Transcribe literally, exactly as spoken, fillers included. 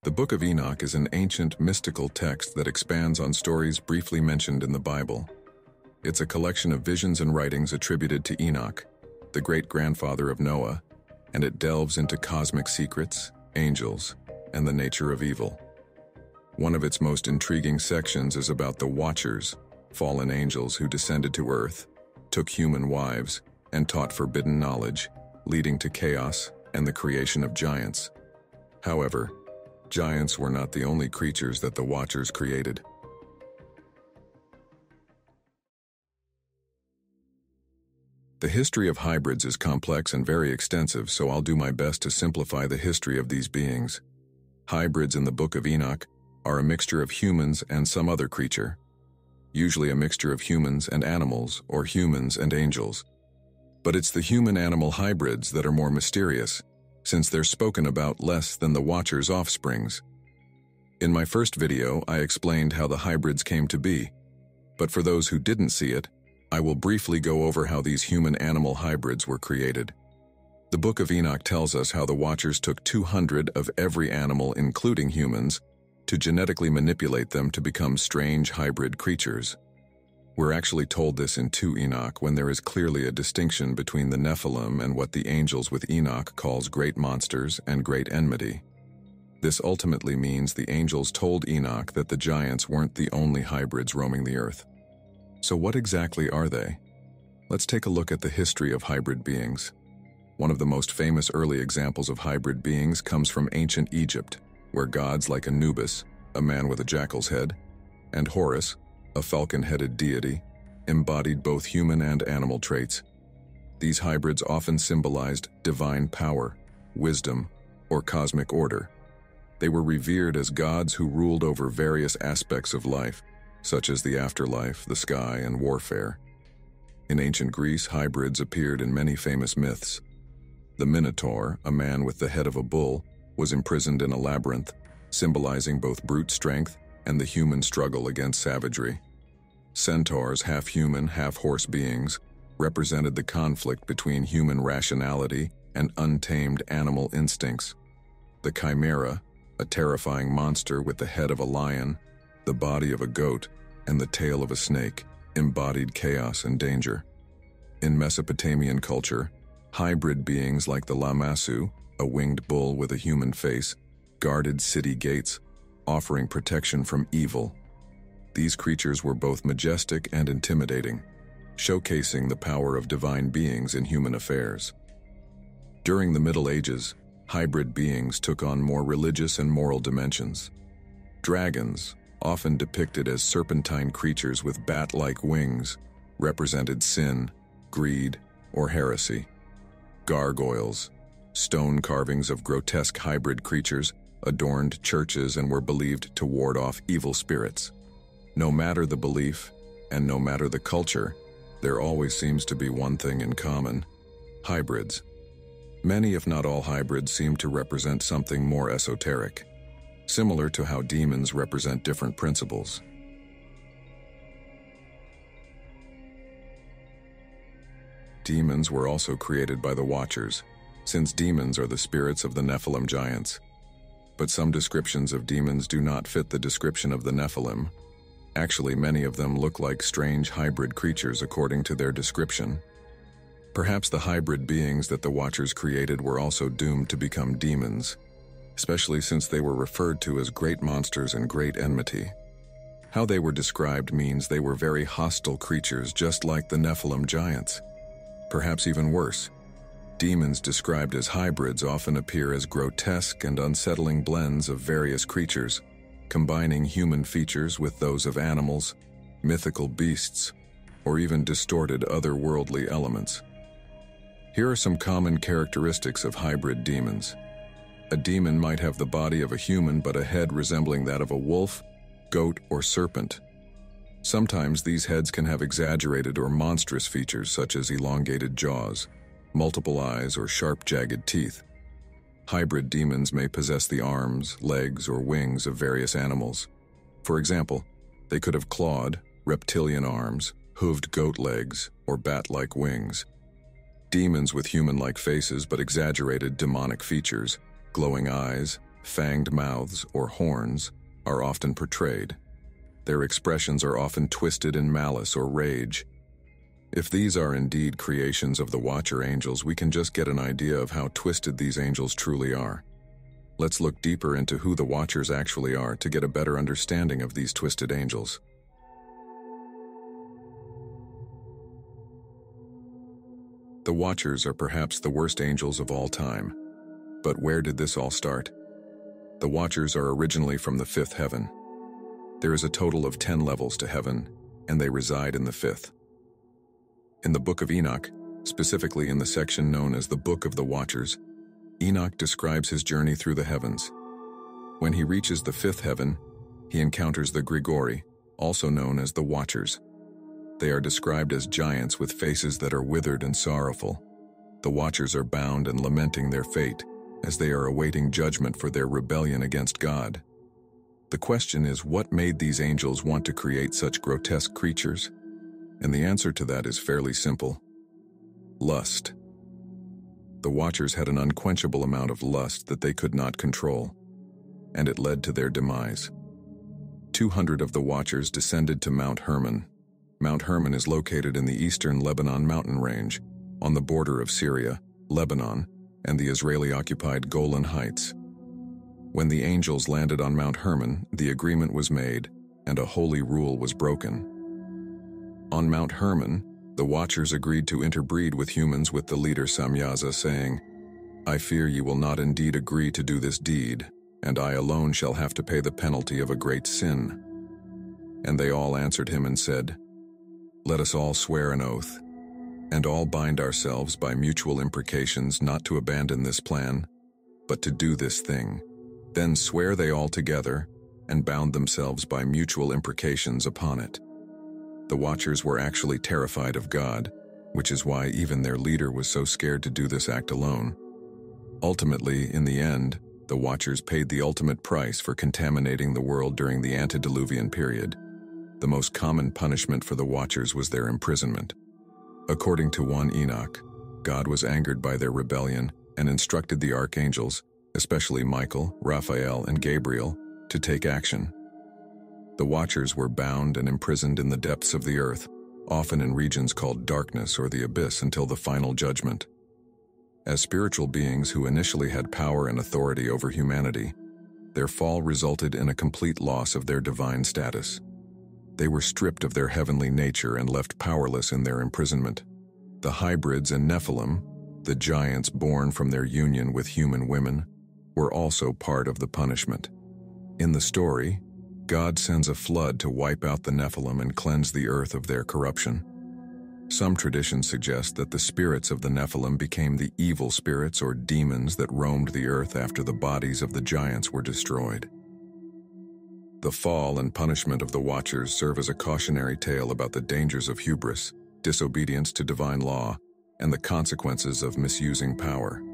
The Book of Enoch is an ancient mystical text that expands on stories briefly mentioned in the Bible. It's a collection of visions and writings attributed to Enoch, the great-grandfather of Noah, and it delves into cosmic secrets, angels, and the nature of evil. One of its most intriguing sections is about the Watchers, fallen angels who descended to earth, took human wives, and taught forbidden knowledge, leading to chaos and the creation of giants. However, giants were not the only creatures that the Watchers created. The history of hybrids is complex and very extensive, so I'll do my best to simplify the history of these beings. Hybrids in the Book of Enoch are a mixture of humans and some other creature, usually a mixture of humans and animals or humans and angels. But it's the human-animal hybrids that are more mysterious, since they're spoken about less than the Watchers' offsprings. In my first video, I explained how the hybrids came to be, but for those who didn't see it, I will briefly go over how these human-animal hybrids were created. The Book of Enoch tells us how the Watchers took two hundred of every animal, including humans, to genetically manipulate them to become strange hybrid creatures. We're actually told this in two Enoch when there is clearly a distinction between the Nephilim and what the angels with Enoch calls great monsters and great enmity. This ultimately means the angels told Enoch that the giants weren't the only hybrids roaming the earth. So what exactly are they? Let's take a look at the history of hybrid beings. One of the most famous early examples of hybrid beings comes from ancient Egypt, where gods like Anubis, a man with a jackal's head, and Horus, a falcon-headed deity, embodied both human and animal traits. These hybrids often symbolized divine power, wisdom, or cosmic order. They were revered as gods who ruled over various aspects of life, such as the afterlife, the sky, and warfare. In ancient Greece, hybrids appeared in many famous myths. The Minotaur, a man with the head of a bull, was imprisoned in a labyrinth, symbolizing both brute strength and the human struggle against savagery. Centaurs, half-human, half-horse beings, represented the conflict between human rationality and untamed animal instincts. The Chimera, a terrifying monster with the head of a lion, the body of a goat, and the tail of a snake, embodied chaos and danger. In Mesopotamian culture, hybrid beings like the Lamassu, a winged bull with a human face, guarded city gates, offering protection from evil. These creatures were both majestic and intimidating, showcasing the power of divine beings in human affairs. During the Middle Ages, hybrid beings took on more religious and moral dimensions. Dragons, often depicted as serpentine creatures with bat-like wings, represented sin, greed, or heresy. Gargoyles, stone carvings of grotesque hybrid creatures, adorned churches and were believed to ward off evil spirits. No matter the belief, and no matter the culture, there always seems to be one thing in common: hybrids. Many, if not all, hybrids seem to represent something more esoteric, similar to how demons represent different principles. Demons were also created by the Watchers, since demons are the spirits of the Nephilim giants. But some descriptions of demons do not fit the description of the Nephilim. Actually, many of them look like strange hybrid creatures according to their description. Perhaps the hybrid beings that the Watchers created were also doomed to become demons, especially since they were referred to as great monsters and great enmity. How they were described means they were very hostile creatures, just like the Nephilim giants. Perhaps even worse. Demons described as hybrids often appear as grotesque and unsettling blends of various creatures, combining human features with those of animals, mythical beasts, or even distorted otherworldly elements. Here are some common characteristics of hybrid demons. A demon might have the body of a human but a head resembling that of a wolf, goat, or serpent. Sometimes these heads can have exaggerated or monstrous features such as elongated jaws, multiple eyes, or sharp, jagged teeth. Hybrid demons may possess the arms, legs, or wings of various animals. For example, they could have clawed, reptilian arms, hooved goat legs, or bat-like wings. Demons with human-like faces but exaggerated demonic features, glowing eyes, fanged mouths, or horns, are often portrayed. Their expressions are often twisted in malice or rage. If these are indeed creations of the Watcher angels, we can just get an idea of how twisted these angels truly are. Let's look deeper into who the Watchers actually are to get a better understanding of these twisted angels. The Watchers are perhaps the worst angels of all time. But where did this all start? The Watchers are originally from the fifth heaven. There is a total of ten levels to heaven, and they reside in the fifth. In the Book of Enoch, specifically in the section known as the Book of the Watchers, Enoch describes his journey through the heavens. When he reaches the fifth heaven, he encounters the Grigori, also known as the Watchers. They are described as giants with faces that are withered and sorrowful. The Watchers are bound and lamenting their fate, as they are awaiting judgment for their rebellion against God. The question is, what made these angels want to create such grotesque creatures? And the answer to that is fairly simple. Lust. The Watchers had an unquenchable amount of lust that they could not control, and it led to their demise. Two hundred of the Watchers descended to Mount Hermon. Mount Hermon is located in the eastern Lebanon mountain range, on the border of Syria, Lebanon, and the Israeli-occupied Golan Heights. When the angels landed on Mount Hermon, the agreement was made, and a holy rule was broken. On Mount Hermon, the Watchers agreed to interbreed with humans with the leader Samyaza, saying, "I fear you will not indeed agree to do this deed, and I alone shall have to pay the penalty of a great sin." And they all answered him and said, "Let us all swear an oath, and all bind ourselves by mutual imprecations not to abandon this plan, but to do this thing." Then swear they all together, and bound themselves by mutual imprecations upon it. The Watchers were actually terrified of God, which is why even their leader was so scared to do this act alone. Ultimately, in the end, the Watchers paid the ultimate price for contaminating the world during the antediluvian period. The most common punishment for the Watchers was their imprisonment. According to First Enoch, God was angered by their rebellion and instructed the archangels, especially Michael, Raphael, and Gabriel, to take action. The Watchers were bound and imprisoned in the depths of the earth, often in regions called darkness or the abyss, until the final judgment. As spiritual beings who initially had power and authority over humanity, their fall resulted in a complete loss of their divine status. They were stripped of their heavenly nature and left powerless in their imprisonment. The hybrids and Nephilim, the giants born from their union with human women, were also part of the punishment. In the story, God sends a flood to wipe out the Nephilim and cleanse the earth of their corruption. Some traditions suggest that the spirits of the Nephilim became the evil spirits or demons that roamed the earth after the bodies of the giants were destroyed. The fall and punishment of the Watchers serve as a cautionary tale about the dangers of hubris, disobedience to divine law, and the consequences of misusing power.